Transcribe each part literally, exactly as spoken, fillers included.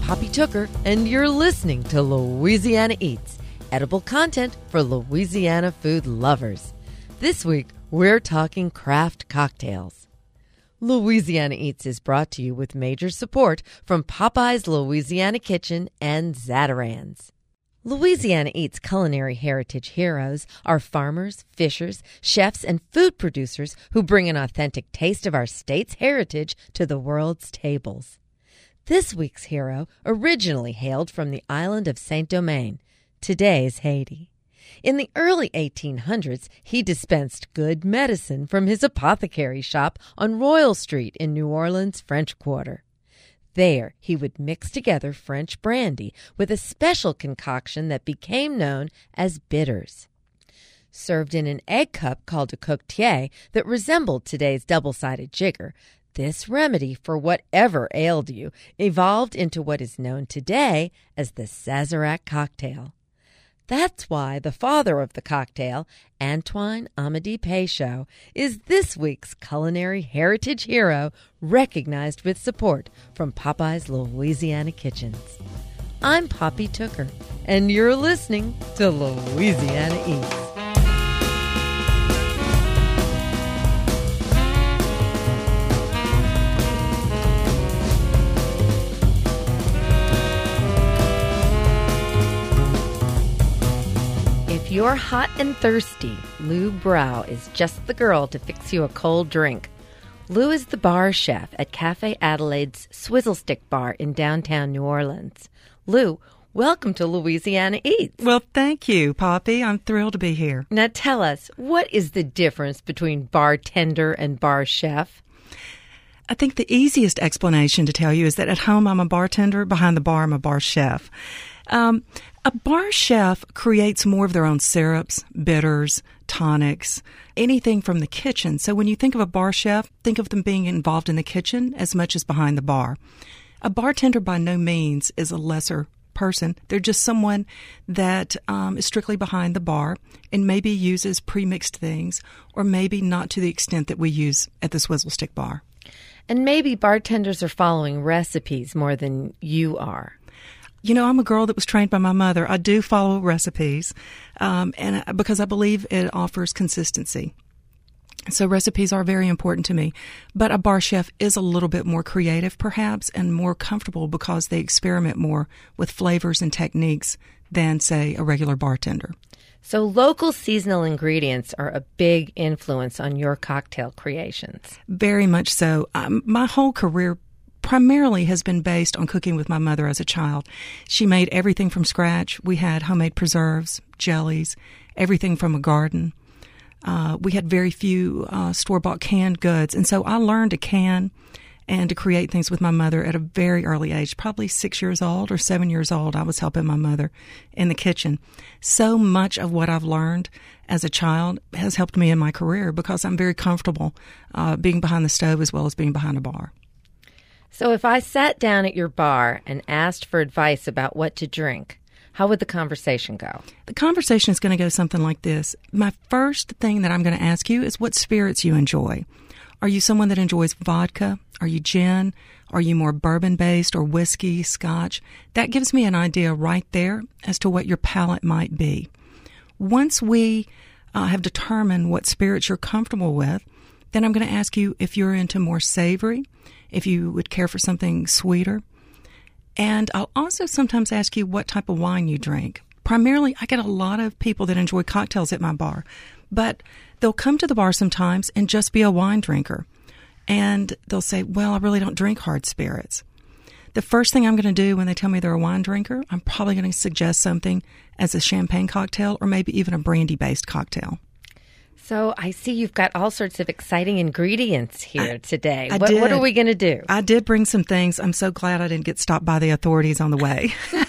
Poppy Tooker, and you're listening to Louisiana Eats, edible content for Louisiana food lovers. This week, we're talking craft cocktails. Louisiana Eats is brought to you with major support from Popeye's Louisiana Kitchen and Zatarain's. Louisiana Eats culinary heritage heroes are farmers, fishers, chefs, and food producers who bring an authentic taste of our state's heritage to the world's tables. This week's hero originally hailed from the island of Saint-Domingue, today's Haiti. In the early eighteen hundreds, he dispensed good medicine from his apothecary shop on Royal Street in New Orleans' French Quarter. There, he would mix together French brandy with a special concoction that became known as bitters. Served in an egg cup called a coquetier that resembled today's double-sided jigger, this remedy for whatever ailed you evolved into what is known today as the Sazerac cocktail. That's why the father of the cocktail, Antoine Amédée Peychaud, is this week's culinary heritage hero, recognized with support from Popeye's Louisiana Kitchens. I'm Poppy Tooker, and you're listening to Louisiana Eats. If you're hot and thirsty, Lou Brow is just the girl to fix you a cold drink. Lou is the bar chef at Cafe Adelaide's Swizzle Stick Bar in downtown New Orleans. Lou, welcome to Louisiana Eats. Well, thank you, Poppy. I'm thrilled to be here. Now tell us, what is the difference between bartender and bar chef? I think the easiest explanation to tell you is that at home I'm a bartender, behind the bar I'm a bar chef. Um, a bar chef creates more of their own syrups, bitters, tonics, anything from the kitchen. So when you think of a bar chef, think of them being involved in the kitchen as much as behind the bar. A bartender by no means is a lesser person. They're just someone that um, is strictly behind the bar and maybe uses pre-mixed things, or maybe not to the extent that we use at the Swizzle Stick Bar. And maybe bartenders are following recipes more than you are. You know, I'm a girl that was trained by my mother. I do follow recipes, um, and because I believe it offers consistency. So recipes are very important to me. But a bar chef is a little bit more creative, perhaps, and more comfortable because they experiment more with flavors and techniques than, say, a regular bartender. So local seasonal ingredients are a big influence on your cocktail creations. Very much so. Um, my whole career primarily has been based on cooking with my mother as a child. She made everything from scratch. We had homemade preserves, jellies, everything from a garden. Uh, we had very few uh, store-bought canned goods. And so I learned to can and to create things with my mother at a very early age, probably six years old or seven years old. I was helping my mother in the kitchen. So much of what I've learned as a child has helped me in my career because I'm very comfortable uh, being behind the stove as well as being behind a bar. So if I sat down at your bar and asked for advice about what to drink, how would the conversation go? The conversation is going to go something like this. My first thing that I'm going to ask you is what spirits you enjoy. Are you someone that enjoys vodka? Are you gin? Are you more bourbon-based or whiskey, scotch? That gives me an idea right there as to what your palate might be. Once we uh, have determined what spirits you're comfortable with, then I'm going to ask you if you're into more savory, if you would care for something sweeter. And I'll also sometimes ask you what type of wine you drink. Primarily, I get a lot of people that enjoy cocktails at my bar, but they'll come to the bar sometimes and just be a wine drinker. And they'll say, well, I really don't drink hard spirits. The first thing I'm going to do when they tell me they're a wine drinker, I'm probably going to suggest something as a champagne cocktail or maybe even a brandy-based cocktail. So I see you've got all sorts of exciting ingredients here I, today. I what, did. what are we going to do? I did bring some things. I'm so glad I didn't get stopped by the authorities on the way.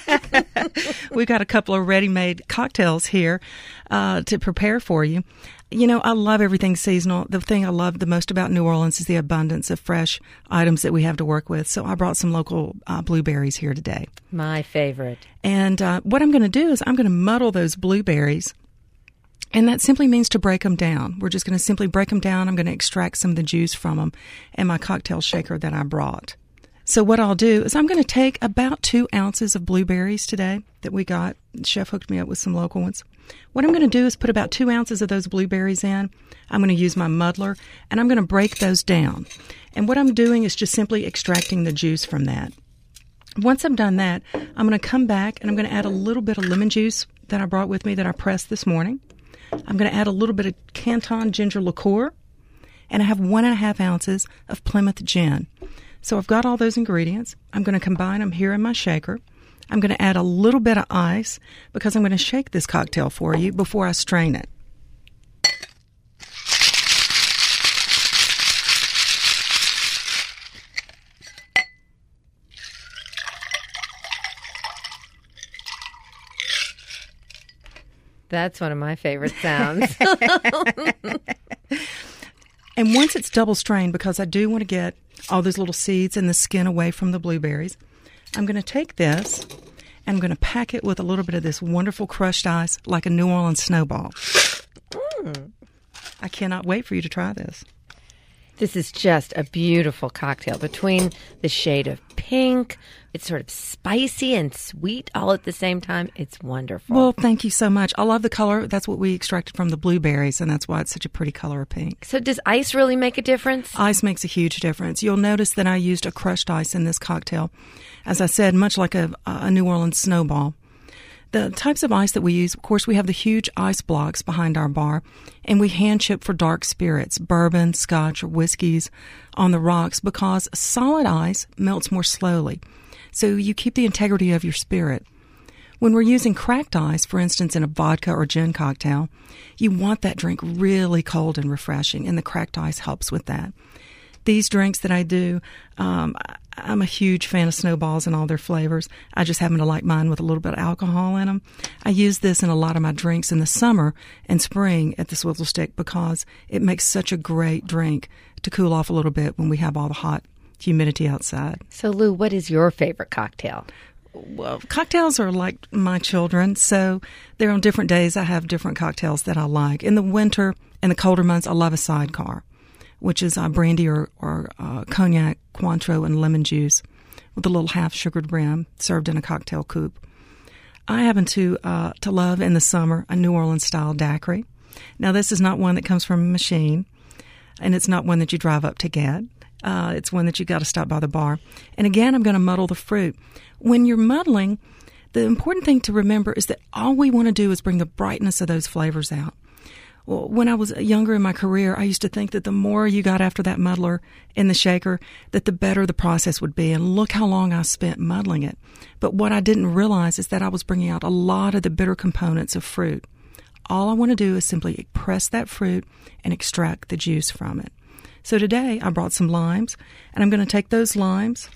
We've got a couple of ready-made cocktails here uh, to prepare for you. You know, I love everything seasonal. The thing I love the most about New Orleans is the abundance of fresh items that we have to work with. So I brought some local uh, blueberries here today. My favorite. And uh, what I'm going to do is I'm going to muddle those blueberries. And that simply means to break them down. We're just going to simply break them down. I'm going to extract some of the juice from them and my cocktail shaker that I brought. So what I'll do is I'm going to take about two ounces of blueberries today that we got. The chef hooked me up with some local ones. What I'm going to do is put about two ounces of those blueberries in. I'm going to use my muddler, and I'm going to break those down. And what I'm doing is just simply extracting the juice from that. Once I've done that, I'm going to come back, and I'm going to add a little bit of lemon juice that I brought with me that I pressed this morning. I'm going to add a little bit of Canton ginger liqueur, and I have one and a half ounces of Plymouth gin. So I've got all those ingredients. I'm going to combine them here in my shaker. I'm going to add a little bit of ice because I'm going to shake this cocktail for you before I strain it. That's one of my favorite sounds. And once it's double strained, because I do want to get all those little seeds and the skin away from the blueberries, I'm going to take this and I'm going to pack it with a little bit of this wonderful crushed ice like a New Orleans snowball. Mm. I cannot wait for you to try this. This is just a beautiful cocktail between the shade of pink. It's sort of spicy and sweet all at the same time. It's wonderful. Well, thank you so much. I love the color. That's what we extracted from the blueberries, and that's why it's such a pretty color of pink. So does ice really make a difference? Ice makes a huge difference. You'll notice that I used a crushed ice in this cocktail. As I said, much like a, a New Orleans snowball. The types of ice that we use, of course, we have the huge ice blocks behind our bar, and we hand chip for dark spirits, bourbon, scotch, or whiskeys on the rocks because solid ice melts more slowly. So you keep the integrity of your spirit. When we're using cracked ice, for instance, in a vodka or gin cocktail, you want that drink really cold and refreshing, and the cracked ice helps with that. These drinks that I do, um, I'm a huge fan of snowballs and all their flavors. I just happen to like mine with a little bit of alcohol in them. I use this in a lot of my drinks in the summer and spring at the Swizzle Stick because it makes such a great drink to cool off a little bit when we have all the hot humidity outside. So, Lou, what is your favorite cocktail? Well, cocktails are like my children, so they're on different days. I have different cocktails that I like. In the winter and the colder months, I love a sidecar, which is uh, brandy or, or uh, cognac, Cointreau, and lemon juice with a little half-sugared rim served in a cocktail coupe. I happen to uh, to love, in the summer, a New Orleans-style daiquiri. Now, this is not one that comes from a machine, and it's not one that you drive up to get. Uh, it's one that you got to stop by the bar. And again, I'm going to muddle the fruit. When you're muddling, the important thing to remember is that all we want to do is bring the brightness of those flavors out. Well, when I was younger in my career, I used to think that the more you got after that muddler in the shaker, that the better the process would be. And look how long I spent muddling it. But what I didn't realize is that I was bringing out a lot of the bitter components of fruit. All I want to do is simply press that fruit and extract the juice from it. So today I brought some limes, and I'm going to take those limes,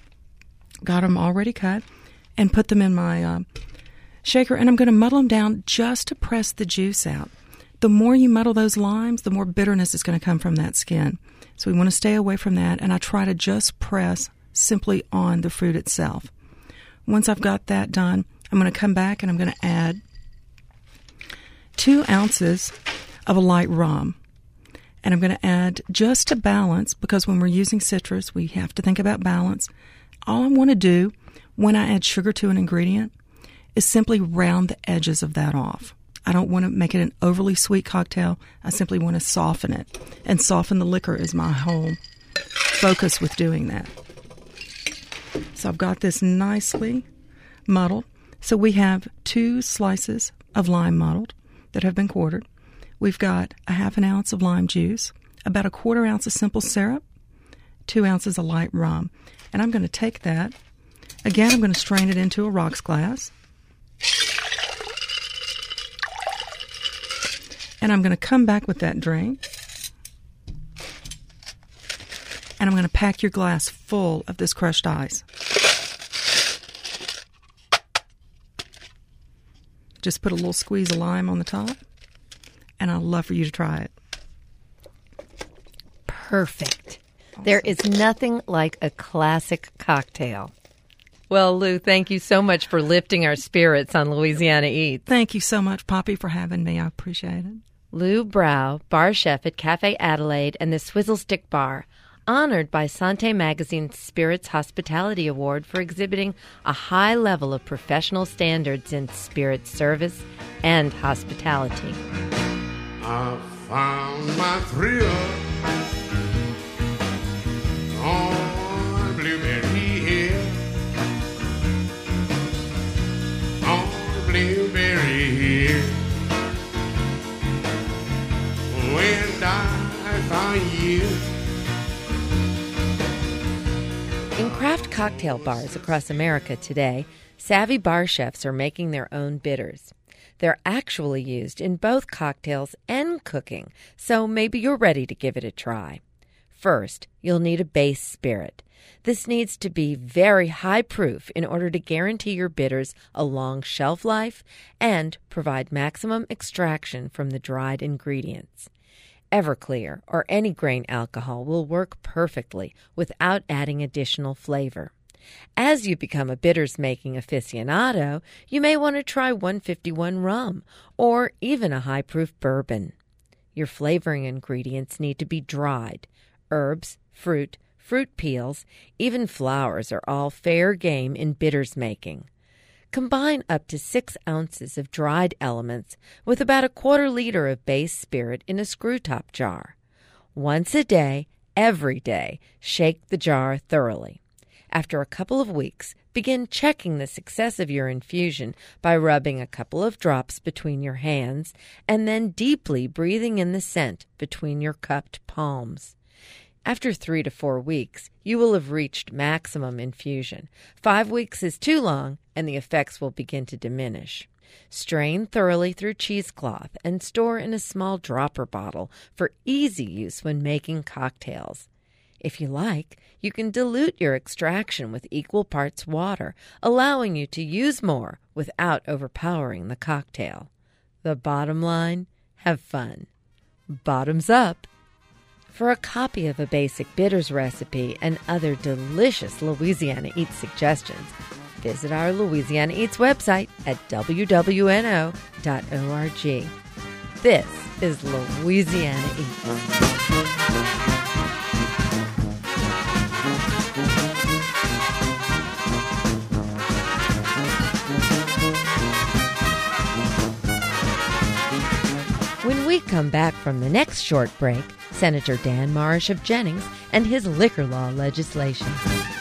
got them already cut, and put them in my uh, shaker, and I'm going to muddle them down just to press the juice out. The more you muddle those limes, the more bitterness is going to come from that skin. So we want to stay away from that, and I try to just press simply on the fruit itself. Once I've got that done, I'm going to come back and I'm going to add two ounces of a light rum. And I'm going to add just to balance, because when we're using citrus, we have to think about balance. All I want to do when I add sugar to an ingredient is simply round the edges of that off. I don't want to make it an overly sweet cocktail. I simply want to soften it. And soften the liquor is my whole focus with doing that. So I've got this nicely muddled. So we have two slices of lime muddled that have been quartered. We've got a half an ounce of lime juice, about a quarter ounce of simple syrup, two ounces of light rum. And I'm going to take that. Again, I'm going to strain it into a rocks glass. And I'm going to come back with that drink. And I'm going to pack your glass full of this crushed ice. Just put a little squeeze of lime on the top. And I'd love for you to try it. Perfect. Awesome. There is nothing like a classic cocktail. Well, Lou, thank you so much for lifting our spirits on Louisiana Eats. Thank you so much, Poppy, for having me. I appreciate it. Lou Brow, bar chef at Cafe Adelaide and the Swizzle Stick Bar honored by Santé Magazine's Spirits Hospitality Award for exhibiting a high level of professional standards in spirit service and hospitality. I found my thrill on Blueberry Hill, on Blueberry Hill, when I found you. In craft cocktail bars across America today, savvy bar chefs are making their own bitters. They're actually used in both cocktails and cooking, so maybe you're ready to give it a try. First, you'll need a base spirit. This needs to be very high proof in order to guarantee your bitters a long shelf life and provide maximum extraction from the dried ingredients. Everclear or any grain alcohol will work perfectly without adding additional flavor. As you become a bitters-making aficionado, you may want to try one fifty-one rum or even a high-proof bourbon. Your flavoring ingredients need to be dried. Herbs, fruit, fruit peels, even flowers are all fair game in bitters making. Combine up to six ounces of dried elements with about a quarter liter of base spirit in a screw-top jar. Once a day, every day, shake the jar thoroughly. After a couple of weeks, begin checking the success of your infusion by rubbing a couple of drops between your hands and then deeply breathing in the scent between your cupped palms. After three to four weeks, you will have reached maximum infusion. Five weeks is too long, and the effects will begin to diminish. Strain thoroughly through cheesecloth and store in a small dropper bottle for easy use when making cocktails. If you like, you can dilute your extraction with equal parts water, allowing you to use more without overpowering the cocktail. The bottom line, have fun. Bottoms up. For a copy of a basic bitters recipe and other delicious Louisiana Eats suggestions, visit our Louisiana Eats website at w w n o dot org. This is Louisiana Eats. When we come back from the next short break, Senator Dan Marish of Jennings and his liquor law legislation.